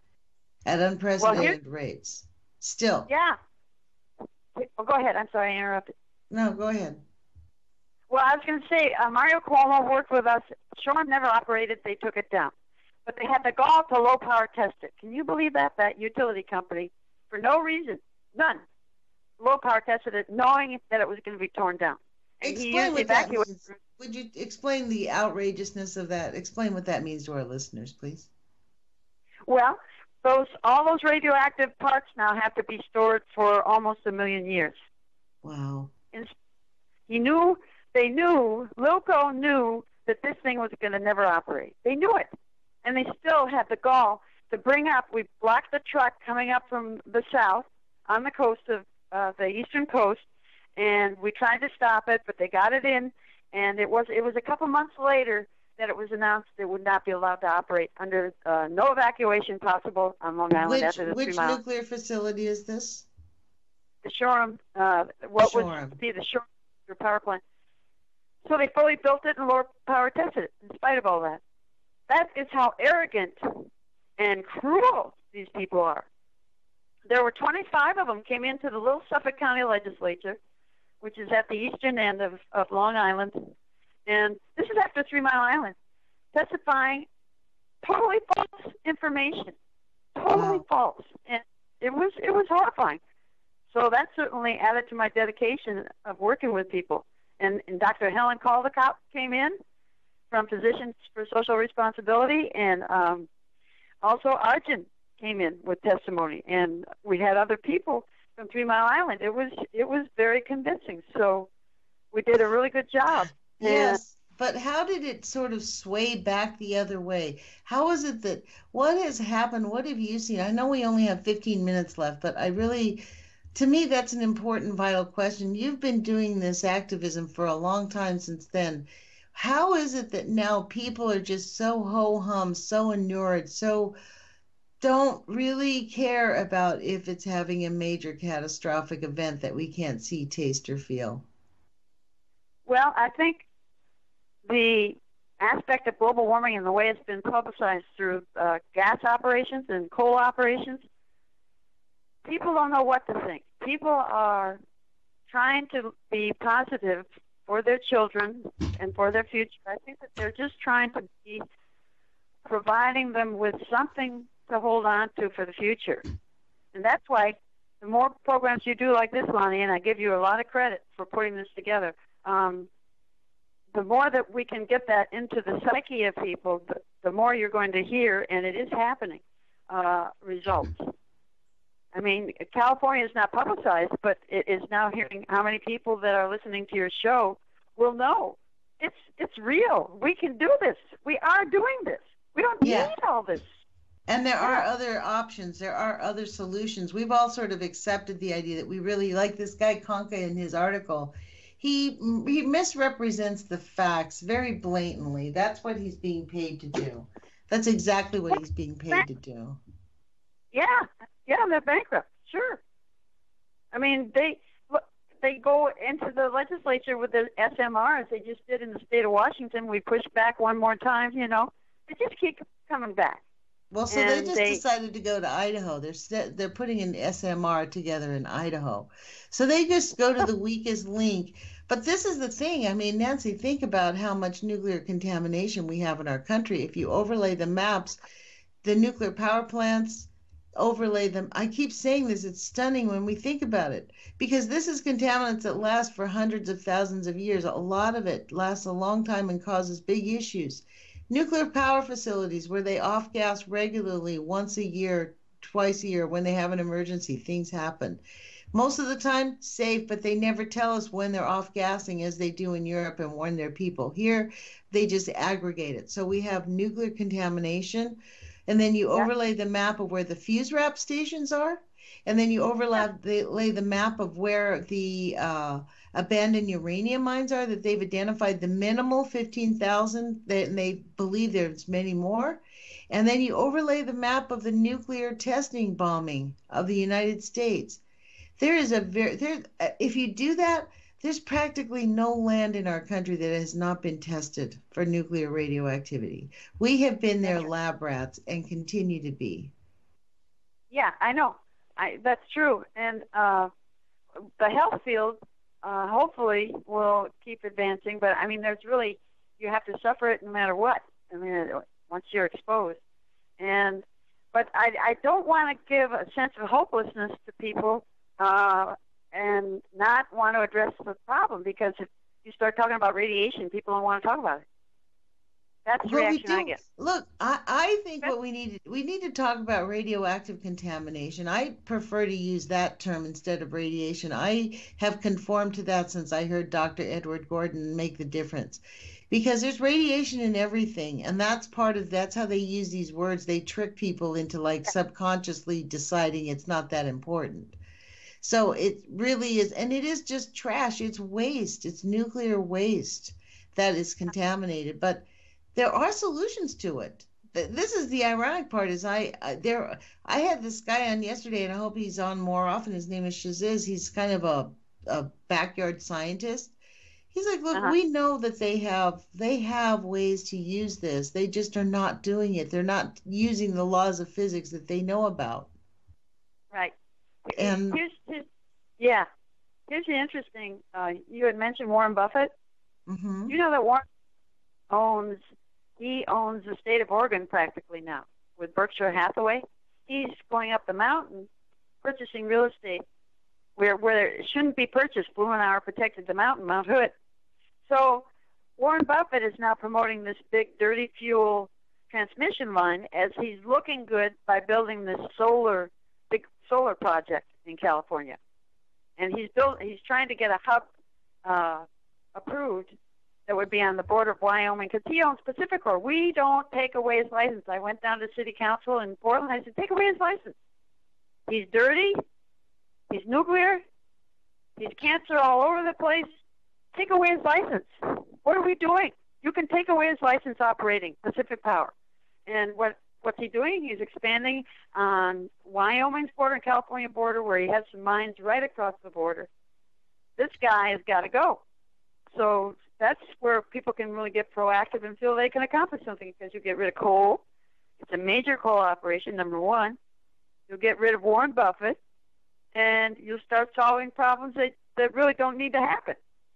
at unprecedented well, rates. Still. Yeah. Well, go ahead. I'm sorry, I interrupted. No, go ahead. Well, I was going to say, uh, Mario Cuomo worked with us. Shoreham never operated. They took it down. But they had the gall to low power test it. Can you believe that? That utility company, for no reason, none, low power tested it, knowing that it was going to be torn down. And explain what that means. Would you explain the outrageousness of that? Explain what that means to our listeners, please. Well, those all those radioactive parts now have to be stored for almost a million years. Wow. And he knew, they knew, Lilco knew that this thing was going to never operate. They knew it. And they still had the gall to bring up. We blocked the truck coming up from the south on the coast of uh, the eastern coast, and we tried to stop it, but they got it in. And it was it was a couple months later that it was announced it would not be allowed to operate under uh, no evacuation possible on Long Island which, after the which three miles. nuclear facility is this? The Shoreham, uh, what Shoreham. would be the Shoreham power plant. So they fully built it and lower power tested it in spite of all that. That is how arrogant and cruel these people are. There were twenty-five of them came into the little Suffolk County legislature, which is at the eastern end of, of Long Island. And this is after Three Mile Island, testifying totally false information, totally wow. false. And it was it was horrifying. So that certainly added to my dedication of working with people. And, and Doctor Helen Caldicott came in from Physicians for Social Responsibility, and um, also Arjun came in with testimony. And we had other people from Three Mile Island. It was it was very convincing. So we did a really good job. Yes, but how did it sort of sway back the other way? How is it that, what has happened? What have you seen? I know we only have fifteen minutes left, but I really, to me, that's an important, vital question. You've been doing this activism for a long time since then. How is it that now people are just so ho-hum, so inured, so don't really care about if it's having a major catastrophic event that we can't see, taste, or feel? Well, I think the aspect of global warming and the way it's been publicized through uh, gas operations and coal operations, people don't know what to think. People are trying to be positive for their children and for their future. I think that they're just trying to be providing them with something to hold on to for the future. And that's why the more programs you do like this, Lonnie, and I give you a lot of credit for putting this together, um, the more that we can get that into the psyche of people, the, the more you're going to hear, and it is happening, uh, results. I mean, California is not publicized, but it is now hearing how many people that are listening to your show will know. It's it's real. We can do this. We are doing this. We don't yeah. need all this. And there are other options. There are other solutions. We've all sort of accepted the idea that we really, like this guy Conca in his article, he he misrepresents the facts very blatantly. That's what he's being paid to do. That's exactly what he's being paid to do. Yeah, yeah, they're bankrupt. Sure. I mean, they they go into the legislature with the S M Rs. They just did in the state of Washington. We pushed back one more time. You know, they just keep coming back. Well, so and they just they, decided to go to Idaho. They're st- they're putting an S M R together in Idaho. So they just go to the weakest link. But this is the thing. I mean, Nancy, think about how much nuclear contamination we have in our country. If you overlay the maps, the nuclear power plants, overlay them. I keep saying this. It's stunning when we think about it. Because this is contaminants that last for hundreds of thousands of years. A lot of it lasts a long time and causes big issues. Nuclear power facilities where they off gas regularly once a year, twice a year when they have an emergency, things happen. Most of the time, safe, but they never tell us when they're off gassing as they do in Europe and warn their people. Here, they just aggregate it. So we have nuclear contamination, and then you Yeah. overlay the map of where the fuse wrap stations are, and then you overlap the, lay the map of where the uh, abandoned uranium mines are, that they've identified the minimal fifteen thousand, and they believe there's many more. And then you overlay the map of the nuclear testing bombing of the United States. There is a very there. If you do that, there's practically no land in our country that has not been tested for nuclear radioactivity. We have been their lab rats and continue to be. Yeah, I know. I, that's true. And uh, the health field uh, hopefully will keep advancing. But I mean, there's really, you have to suffer it no matter what. I mean, once you're exposed. And but I, I don't want to give a sense of hopelessness to people. Uh, and not want to address the problem, because if you start talking about radiation, people don't want to talk about it. That's the Well, we reaction I do. get. Look, I, I think what we need to, we need to talk about radioactive contamination. I prefer to use that term instead of radiation. I have conformed to that since I heard Doctor Edward Gordon make the difference. Because there's radiation in everything, and that's part of, that's how they use these words. They trick people into like subconsciously deciding it's not that important. So it really is, and it is just trash. It's waste. It's nuclear waste that is contaminated. But there are solutions to it. This is the ironic part. Is I uh, there I had this guy on yesterday, and I hope he's on more often. His name is Shaziz. He's kind of a a backyard scientist. He's like, look, uh-huh. we know that they have they have ways to use this. They just are not doing it. They're not using the laws of physics that they know about. Right. And here's, here's, yeah, here's the interesting. Uh, you had mentioned Warren Buffett. Mm-hmm. You know that Warren owns he owns the state of Oregon practically now with Berkshire Hathaway. He's going up the mountain, purchasing real estate where where it shouldn't be purchased. Blumenauer protected the mountain, Mount Hood. So Warren Buffett is now promoting this big dirty fuel transmission line as he's looking good by building this solar. Big solar project in California, and he's built. He's trying to get a hub uh, approved that would be on the border of Wyoming, because he owns PacifiCorp. We don't take away his license. I went down to City Council in Portland. I said, take away his license. He's dirty. He's nuclear. He's cancer all over the place. Take away his license. What are we doing? You can take away his license operating Pacific Power, and what. What's he doing? He's expanding on Wyoming's border and California border, where he has some mines right across the border. This guy has got to go. So that's where people can really get proactive and feel they can accomplish something, because you get rid of coal. It's a major coal operation, number one. You'll get rid of Warren Buffett, and you'll start solving problems that, that really don't need to happen.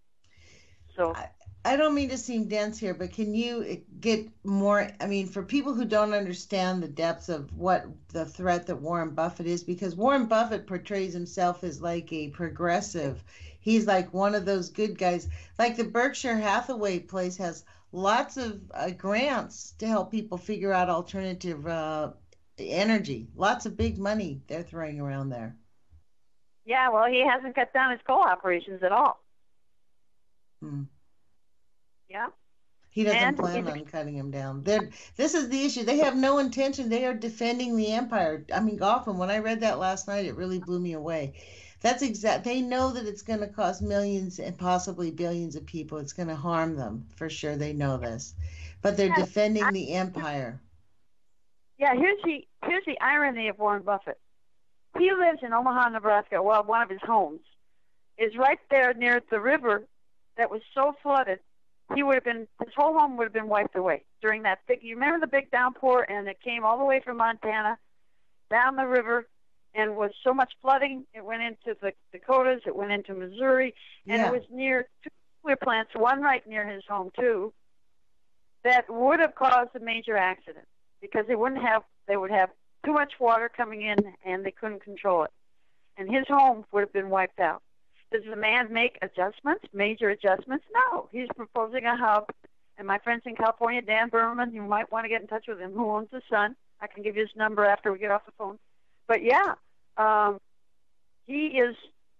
So. I- I don't mean to seem dense here, but can you get more, I mean, for people who don't understand the depths of what the threat that Warren Buffett is, because Warren Buffett portrays himself as like a progressive. He's like one of those good guys. Like the Berkshire Hathaway place has lots of uh, grants to help people figure out alternative uh, energy. Lots of big money they're throwing around there. Yeah, well, he hasn't cut down his coal operations at all. Hmm. Yeah. He doesn't and plan on cutting him down. They're, this is the issue. They have no intention. They are defending the empire. I mean, Gotham, when I read that last night, it really blew me away. That's exact. They know that it's going to cost millions and possibly billions of people. It's going to harm them, for sure. They know this. But they're yeah, defending I, the empire. Yeah, here's the, here's the irony of Warren Buffett. He lives in Omaha, Nebraska. Well, one of his homes is right there near the river that was so flooded. He would have been, his whole home would have been wiped away during that big, you remember the big downpour, and it came all the way from Montana down the river, and was so much flooding, it went into the Dakotas, it went into Missouri, and yeah. it was near two nuclear plants, one right near his home too, that would have caused a major accident, because they wouldn't have, they would have too much water coming in, and they couldn't control it. And his home would have been wiped out. Does the man make adjustments, major adjustments? No. He's proposing a hub. And my friends in California, Dan Berman, you might want to get in touch with him, who owns the Sun. I can give you his number after we get off the phone. But, yeah, um, he is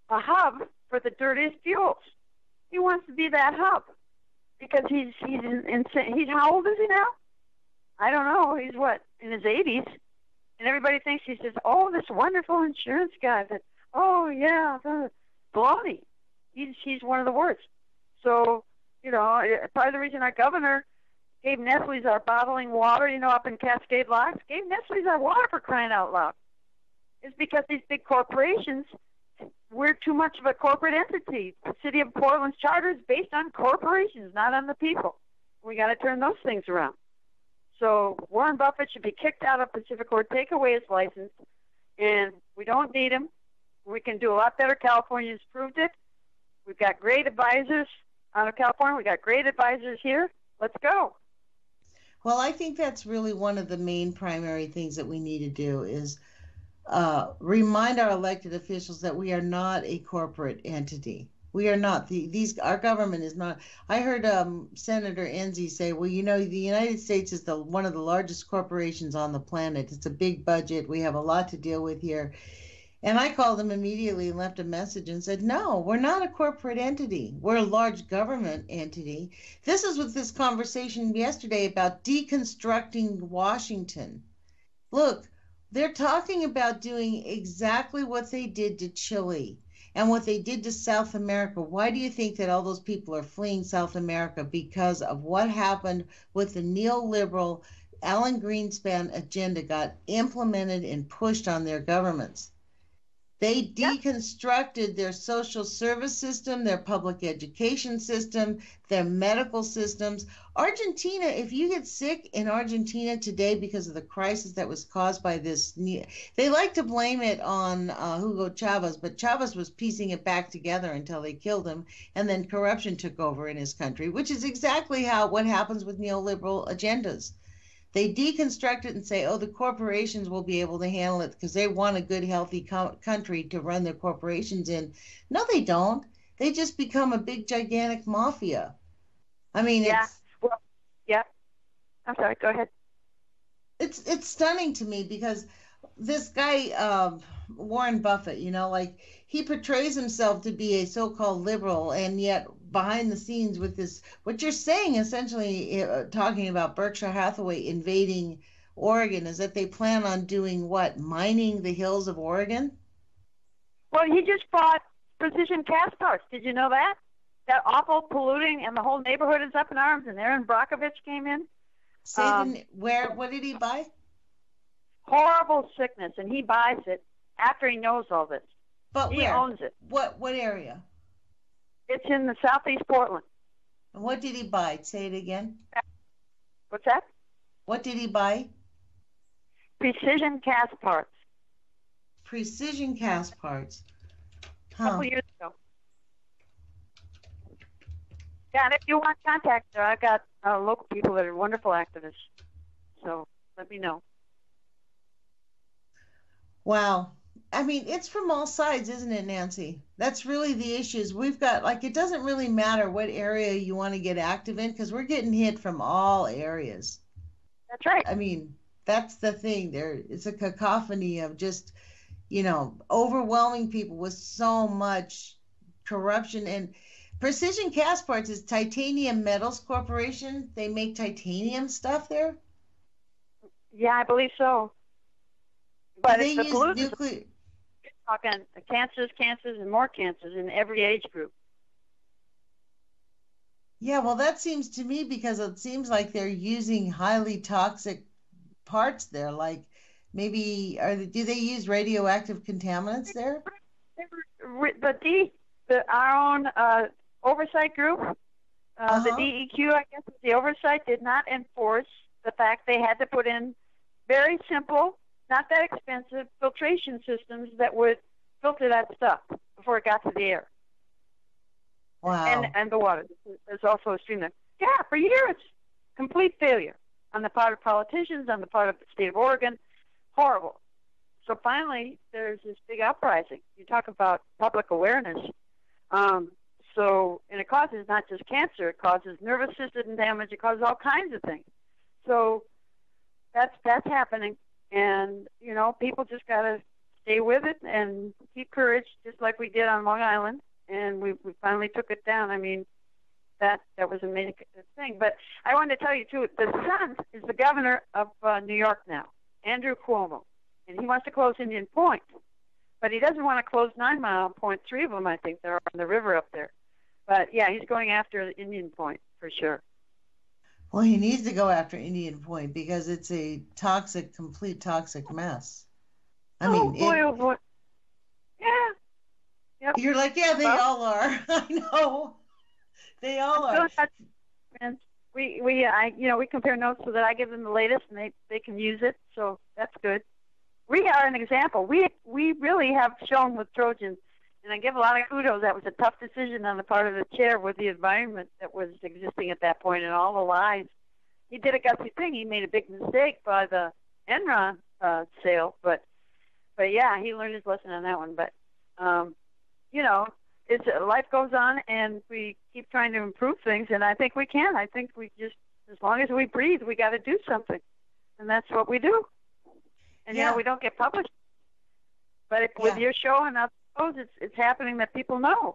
a hub for the dirtiest fuels. He wants to be that hub because he's he's insane. He's how old is he now? I don't know. He's what, in his eighties, and everybody thinks he's just oh this wonderful insurance guy. That oh yeah, the baloney. He's he's one of the worst. So you know, part of the reason our governor gave Nestle's our bottling water, you know, up in Cascade Locks, gave Nestle's our water for crying out loud. It's because these big corporations, we're too much of a corporate entity. The city of Portland's charter is based on corporations, not on the people. We got to turn those things around. So Warren Buffett should be kicked out of PacifiCorp, take away his license, and we don't need him. We can do a lot better. California's proved it. We've got great advisors out of California. We've got great advisors here. Let's go. Well, I think that's really one of the main primary things that we need to do is uh, remind our elected officials that we are not a corporate entity. We are not. The, these our government is not. I heard um, Senator Enzi say, well, you know, the United States is the one of the largest corporations on the planet. It's a big budget. We have a lot to deal with here. And I called him immediately and left a message and said, no, we're not a corporate entity. We're a large government entity. This is with this conversation yesterday about deconstructing Washington. Look, they're talking about doing exactly what they did to Chile and what they did to South America. Why do you think that all those people are fleeing South America? Because of what happened with the neoliberal Alan Greenspan agenda got implemented and pushed on their governments. They deconstructed their social service system, their public education system, their medical systems. Argentina, if you get sick in Argentina today because of the crisis that was caused by this, they like to blame it on uh, Hugo Chavez, but Chavez was piecing it back together until they killed him, and then corruption took over in his country, which is exactly how what happens with neoliberal agendas. They deconstruct it and say, oh, the corporations will be able to handle it because they want a good, healthy co- country to run their corporations in. No, they don't. They just become a big, gigantic mafia. I mean, yeah. it's... Well, yeah. I'm sorry. Go ahead. It's, it's stunning to me because this guy, uh, Warren Buffett, you know, like he portrays himself to be a so-called liberal, and yet behind the scenes with this, what you're saying essentially uh, talking about Berkshire Hathaway invading Oregon is that they plan on doing what, mining the hills of Oregon? Well, he just bought Precision Castparts. Did you know that? That awful polluting, and the whole neighborhood is up in arms, and Aaron Brockovich came in. Say um, the, where, what did he buy? Horrible sickness, and he buys it after he knows all this. But he where? owns it. What, what area? It's in the southeast Portland. And what did he buy? Say it again. What's that? What did he buy? Precision Castparts. Precision Castparts. Huh. A couple years ago. Yeah, and if you want contact there, I've got uh, local people that are wonderful activists. So let me know. Wow. I mean, it's from all sides, isn't it, Nancy? That's really the issues. We've got, like, it doesn't really matter what area you want to get active in because we're getting hit from all areas. That's right. I mean, that's the thing. There, it's a cacophony of just, you know, overwhelming people with so much corruption. And Precision Castparts is Titanium Metals Corporation. They make titanium stuff there? Yeah, I believe so. But they it's use nuclear. Talking cancers, cancers, and more cancers in every age group. Yeah, well, that seems to me because it seems like they're using highly toxic parts there. Like maybe are they, do they use radioactive contaminants there? The D, the our own uh, oversight group, uh, uh-huh. the D E Q, I guess, the oversight did not enforce the fact they had to put in very simple, not that expensive filtration systems that would filter that stuff before it got to the air. Wow. And and the water. There's also a stream there. Yeah, for years, complete failure on the part of politicians, on the part of the state of Oregon. Horrible. So finally, there's this big uprising. You talk about public awareness. Um, so, and it causes not just cancer, it causes nervous system damage, it causes all kinds of things. So that's that's happening. And, you know, people just got to stay with it and keep courage, just like we did on Long Island, and we, we finally took it down. I mean, that that was a major thing. But I wanted to tell you, too, the son is the governor of uh, New York now, Andrew Cuomo, and he wants to close Indian Point. But he doesn't want to close Nine Mile Point, three of them, I think, they're on the river up there. But, yeah, he's going after Indian Point for sure. Well, he needs to go after Indian Point because it's a toxic, complete toxic mess. I oh, mean, boy, it, oh, boy. Yeah. Yep. You're like, yeah, they well, all are. I know. They all are. And we, we, I, you know, we compare notes so that I give them the latest and they, they can use it. So that's good. We are an example. We, we really have shown with Trojan, and I give a lot of kudos. That was a tough decision on the part of the chair with the environment that was existing at that point and all the lies. He did a gutsy thing. He made a big mistake by the Enron uh, sale, but, but yeah, he learned his lesson on that one. But, um, you know, it's life goes on, and we keep trying to improve things, and I think we can. I think we just, as long as we breathe, we got to do something, and that's what we do. And, yeah. you know, we don't get published. But if, with yeah. your show and other shows, it's, it's happening that people know.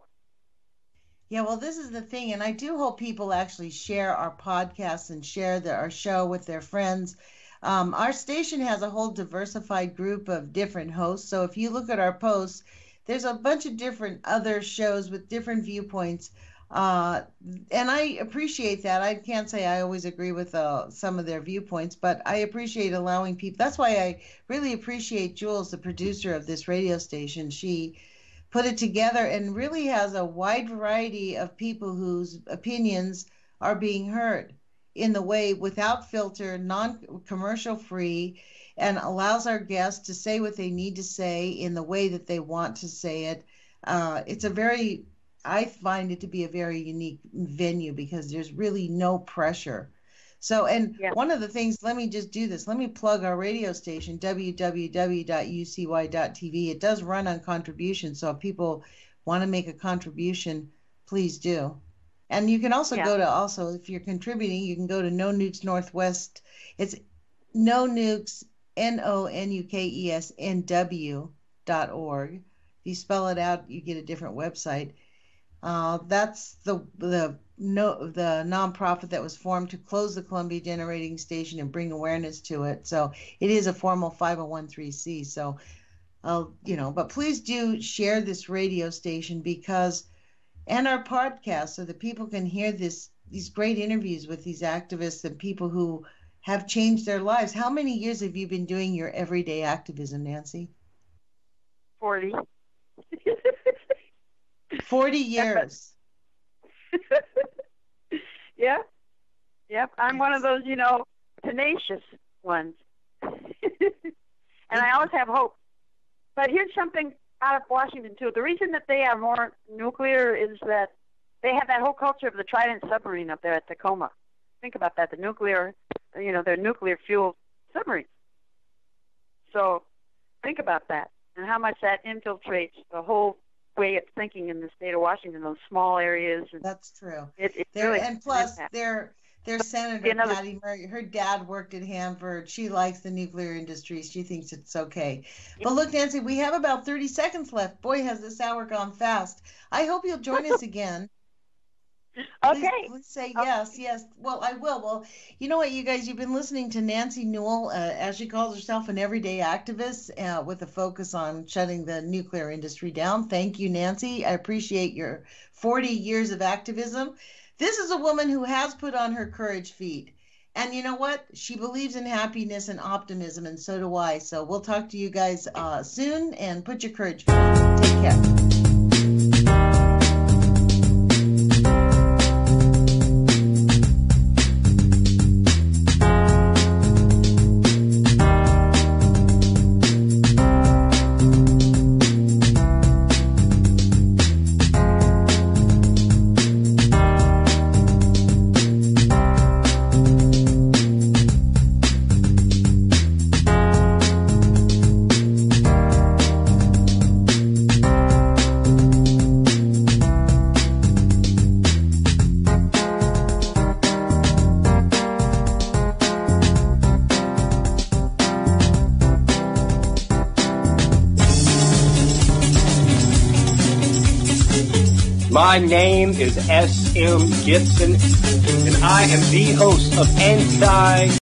Yeah, well, this is the thing, and I do hope people actually share our podcast and share the, our show with their friends. Um, our station has a whole diversified group of different hosts, so if you look at our posts, there's a bunch of different other shows with different viewpoints, uh, and I appreciate that. I can't say I always agree with uh, some of their viewpoints, but I appreciate allowing people. That's why I really appreciate Jules, the producer of this radio station. She put it together and really has a wide variety of people whose opinions are being heard in the way without filter, non-commercial free, and allows our guests to say what they need to say in the way that they want to say it. Uh, it's a very, I find it to be a very unique venue because there's really no pressure. So, and yeah. one of the things, let me just do this. Let me plug our radio station, w w w dot u c y dot t v. It does run on contribution, so if people want to make a contribution, please do. And you can also yeah. go to, also, if you're contributing, you can go to No Nukes Northwest. It's No Nukes, N O N U K E S N W dot org. If you spell it out, you get a different website. Uh, that's the the no the nonprofit that was formed to close the Columbia Generating Station and bring awareness to it. So it is a formal five oh one c. So, uh, you know, but please do share this radio station because, and our podcast, so that people can hear this these great interviews with these activists and people who have changed their lives. How many years have you been doing your everyday activism, Nancy? Forty. Forty years. Yeah. Yep. I'm one of those, you know, tenacious ones. And I always have hope. But here's something out of Washington, too. The reason that they are more nuclear is that they have that whole culture of the Trident submarine up there at Tacoma. Think about that, the nuclear, you know, they're nuclear fuel submarines. So think about that and how much that infiltrates the whole way of thinking in the state of Washington, those small areas. And that's true. It, it really really and plus, their their senator, another, Patty Murray, her dad worked at Hanford. She likes the nuclear industry. She thinks it's okay. Yeah. But look, Nancy, we have about thirty seconds left. Boy, has this hour gone fast. I hope you'll join us again. Okay. Please, please say yes, okay. yes. Well, I will. Well, you know what, you guys, you've been listening to Nancy Newell, uh, as she calls herself, an everyday activist uh, with a focus on shutting the nuclear industry down. Thank you, Nancy. I appreciate your forty years of activism. This is a woman who has put on her courage feet. And you know what? She believes in happiness and optimism, and so do I. So we'll talk to you guys uh, soon, and put your courage feet on. Take care. My name is S M Gibson, and I am the host of Anti